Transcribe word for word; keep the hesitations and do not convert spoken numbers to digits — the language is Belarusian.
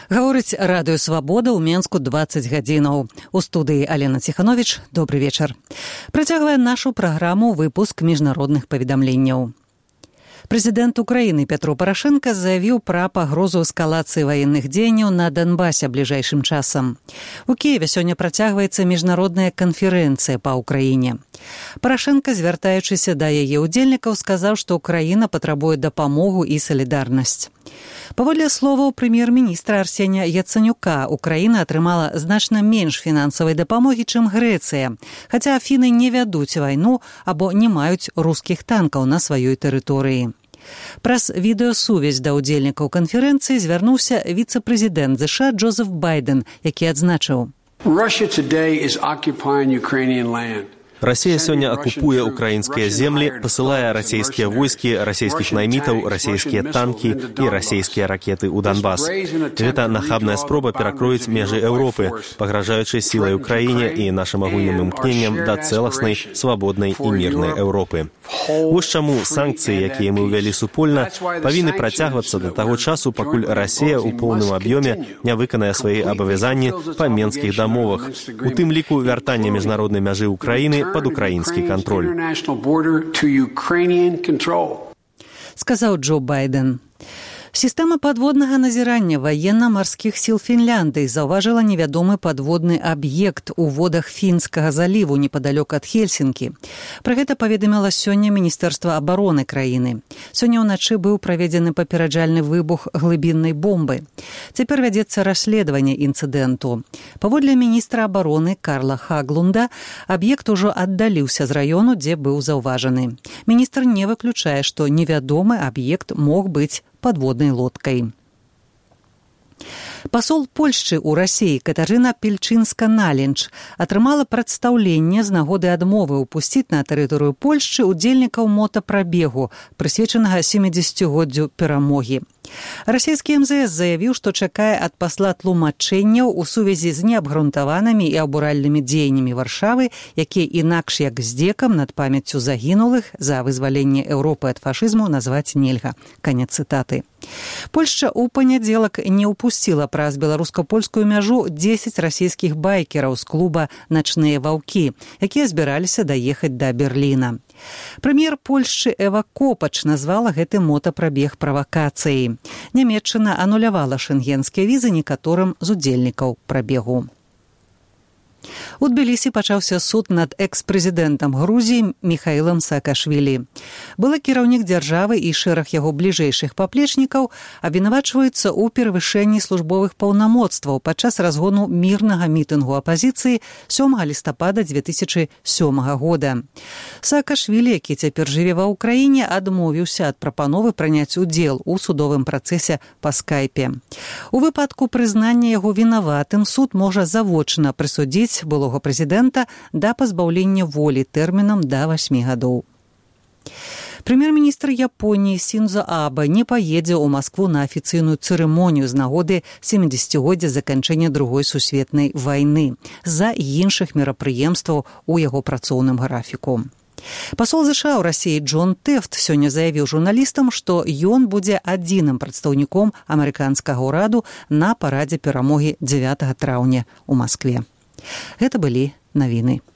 Гаворыць радыё «Свабода» ў Менску дваццаць гадзінаў. У студыі Алена Ціханович. Добры вечар. Працягвае нашу праграму выпуск міжнародных паведамленняў. Прэзідэнт Украіны Пятро Парашенка заявіў пра пагрозу эскалацыі ваенных дзеянняў на Донбасе бліжэйшым часам. У Кіеве сёння працягваецца міжнародная канферэнцыя па Ўкраіне. Парашенка, звяртаючыся да яе ўдзельнікаў, сказаў, што Украіна патрабуе дапамогу і салідарнасць. Паводле словаў прэм'ер-міністра Арсенія Яцэнюка, Украіна атрымала значна менш фінансавай дапамогі, чым Грэцыя, хаця Афіны не вядуць вайну або не маюць рускіх танкаў на сваёй тэрыторыі. Праз відэасувязь да ўдзельнікаў канферэнцыі звярнуўся віцэ-прэзідэнт ЗША Джозеф Байден, які адзначыў: Russia today is occupying Ukrainian land. Расія сёння акупуе украінскія землі, пасылае расійскія войскі, расійскіх наймітаў, расійскія танкі і расійскія ракеты ў Донбас. Гэта нахабная спроба перакроіць межы Еўропы, пагражаючы сілай Украіне і нашым агульным імкненнем да цэласнай, свабоднай і мірнай Еўропы. Вось чаму санкцыі, якія мы ўвялі супольна, павінны працягвацца да таго часу, пакуль Расія ў поўным аб'ёме не выканае свае абавязанні па менскіх дамовах, у тым ліку вяртання міжнароднай мяжы Украіны пад украінскі кантроль. Сказаў Джо Байден. Сістэма падводнага назірання ваенна-марскіх сіл Фінляндыі заўважыла невядомы падводны аб'ект у водах Фінскага заліву непадалёк ад Хельсінкі. Пра гэта паведаміла сёння Міністэрства абароны краіны. Сёння ўначы быў праведзены папераджальны выбух глыбіннай бомбы. Цяпер вядзецца расследаванне інцыдэнту. Паводле міністра абароны Карла Хаглунда, аб'ект ужо аддаліўся з раёну, дзе быў заўважаны. Міністр не выключае, што невядомы аб'ект мог быць подводной лодкой. Пасол Польшчы ў Расіі Катарына Пільчынска-Наленч атрымала прадстаўленне з нагоды адмовы ўпусціць на тэрыторыю Польшчы ўдзельнікаў мотапрабегу, прысвечанага сямідзесяцігоддзю перамогі. Расійскі эм зэ эс заявіў, што чакае ад пасла тлумачэнняў у сувязі з неабгрунтаванымі і абуральнымі дзеяннямі Варшавы, якія інакш як здзекам над памяццю загінулых за вызваленне Еўропы ад фашызму назваць нельга. Канец цытаты. Польшча ў панядзелак не ўпусціла праз беларуска-польскую мяжу дзесяць расійскіх байкераў з клуба «Начныя ваўкі», якія збіраліся даехаць да Берліна. Прэм'ер Польшчы Эва Копач назвала гэты мотапрабег правакацыяй. Нямецчына анулявала шэнгенскія візы некаторым з удзельнікаў прабегу. У Тбілісі пачаўся суд над экс-прэзідэнтам Грузіі Міхаілам Саакашвілі. Былы кіраўнік дзяржавы і шэраг яго бліжэйшых паплечнікаў абвінавачваюцца ў перавышэнні службовых паўнамоцтваў падчас разгону мірнага мітынгу апазіцыі сёмага лістапада дзве тысячы сёмага года. Саакашвілі, які цяпер жыве ва ўкраіне, адмовіўся ад прапановы праняць удзел у судовым працэсе па скайпе. У выпадку прызнання яго вінаватым суд можа завочна прысудзіць былога прэзідэнта да пазбаўлення волі тэрмінам да васьмі гадоў. Прэм'ер-міністр Японіі Сіндзо Абэ не паедзе ў Маскву на афіцыйную цырымонію з нагоды сямідзесяцігоддзя заканчэння другой сусветнай вайны з-за іншых мерапрыемстваў у яго працоўным графіку. Пасол ЗША ў Расіі Джон Тэфт сёння заявіў журналістам, што ён будзе адзіным прадстаўніком амерыканскага ўраду на парадзе перамогі дзевятага траўня ў Маскве. Гэта былі навіны.